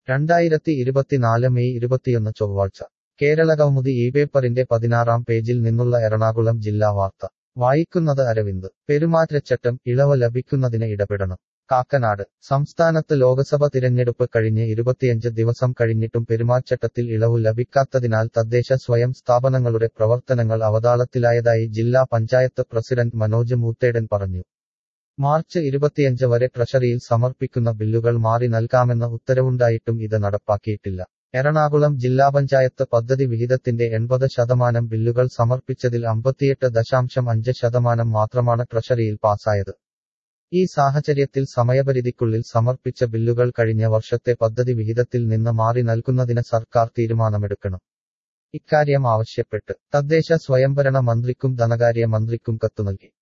2024 May 21 ചൊവ്വാഴ്ച കേരളകൗമുദി ഇപേപ്പറിന്റെ 16-ാം പേജിൽ നിന്നുള്ള എറണാകുളം ജില്ലാ വാർത്ത വായിക്കുന്നത് അരവിന്ദ്. പെരുമാറ്റച്ചട്ടം ഇളവ് ലഭിക്കുന്നതിന് ഇടപെടണം. കാക്കനാട്. സംസ്ഥാനത്ത് ലോക്സഭ തിരഞ്ഞെടുപ്പ് കഴിഞ്ഞ് 25 ദിവസം കഴിഞ്ഞിട്ടും പെരുമാറ്റച്ചട്ടത്തിൽ ഇളവു ലഭിക്കാത്തതിനാൽ തദ്ദേശ സ്വയം സ്ഥാപനങ്ങളുടെ പ്രവർത്തനങ്ങൾ അവതാളത്തിലായതായി ജില്ലാ പഞ്ചായത്ത് പ്രസിഡന്റ് മനോജ് മൂത്തേടൻ പറഞ്ഞു. മാർച്ച് 25 വരെ ട്രഷറിയിൽ സമർപ്പിക്കുന്ന ബില്ലുകൾ മാറി നൽകാമെന്ന ഉത്തരവുണ്ടായിട്ടും ഇത് നടപ്പാക്കിയിട്ടില്ല. എറണാകുളം ജില്ലാ പഞ്ചായത്ത് പദ്ധതി വിഹിതത്തിന്റെ 80% ബില്ലുകൾ സമർപ്പിച്ചതിൽ 58.5% മാത്രമാണ് ട്രഷറിയിൽ പാസായത്. ഈ സാഹചര്യത്തിൽ സമയപരിധിക്കുള്ളിൽ സമർപ്പിച്ച ബില്ലുകൾ കഴിഞ്ഞ വർഷത്തെ പദ്ധതി വിഹിതത്തിൽ നിന്ന് മാറി നൽകുന്നതിന് സർക്കാർ തീരുമാനമെടുക്കണം. ഇക്കാര്യം ആവശ്യപ്പെട്ട് തദ്ദേശ സ്വയംഭരണ മന്ത്രിക്കും ധനകാര്യ മന്ത്രിക്കും കത്തു നൽകി.